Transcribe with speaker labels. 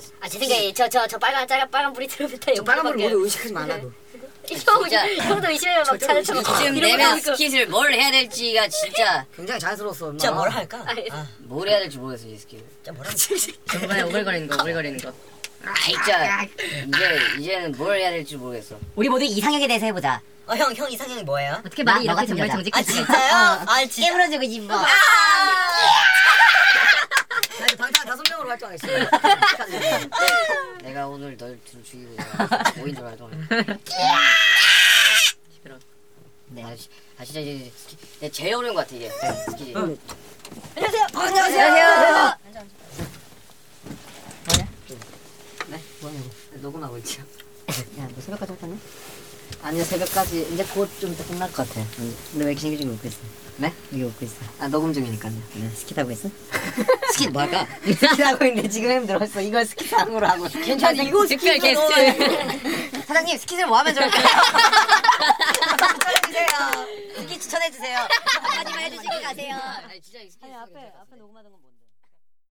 Speaker 1: 제 생각에 저 빨간 불이 들어붙어.
Speaker 2: 저 빨간 불 모두 의식하지 말라고.
Speaker 1: 형도 의심해요. 막 잘쳐
Speaker 3: 지금 내면 스킷을 뭘 해야 될지가 진짜
Speaker 2: 굉장히 자연스러웠어.
Speaker 4: 진짜 뭘 할까?
Speaker 3: 뭘 해야 될지 모르겠어 이 스킷을.
Speaker 4: 진짜 뭘 할까?
Speaker 5: 중간에 오글거리는 거.
Speaker 3: 진짜 이제는 뭘 해야 될지 모르겠어.
Speaker 6: 우리 모두 이상형에 대해서 해보자.
Speaker 4: 형 이상형이 뭐예요?
Speaker 5: 어떻게 말이
Speaker 6: 나
Speaker 5: 이렇게
Speaker 6: 같은
Speaker 5: 정말
Speaker 6: 여자.
Speaker 5: 정직해?
Speaker 4: 아 진짜요? 아 진짜.
Speaker 6: 깨물어주고 싶어.
Speaker 2: 나 이제 방탄 5명으로 활동하겠어.
Speaker 3: 내가 오늘 널 죽이고 5인 줄 알고.
Speaker 5: 시끄러.
Speaker 3: 네. 진짜 이제 스킷 제일 어려운 것 같아 이게 스킷이.
Speaker 6: 안녕하세요.
Speaker 3: 네? 뭐냐고 녹음하고 있죠.
Speaker 6: 야, 너 새벽까지 할 거냐?
Speaker 3: 아니요 새벽까지 이제 곧 좀 이따 끝날 것 같아.
Speaker 6: 근데 왜 이렇게 생기지고 웃고 있어?
Speaker 3: 네?
Speaker 6: 이게 웃고 있어.
Speaker 3: 아 녹음 중이니까요.
Speaker 6: 스킷 하고 있어? 스킷 뭐 할까?
Speaker 3: 스킷 하고 있는데 지금 힘들었어. 이걸 스킷상으로 하고.
Speaker 4: 괜찮아 이거
Speaker 5: 특별 게스트.
Speaker 6: 사장님 스킷을 뭐 하면 좋을까요?
Speaker 4: 추천해주세요. 스키 추천해주세요.
Speaker 6: 한마디만 해주시고 가세요.
Speaker 3: 아니 진짜 이 스킷
Speaker 5: 앞에 녹음하던 건 뭔데?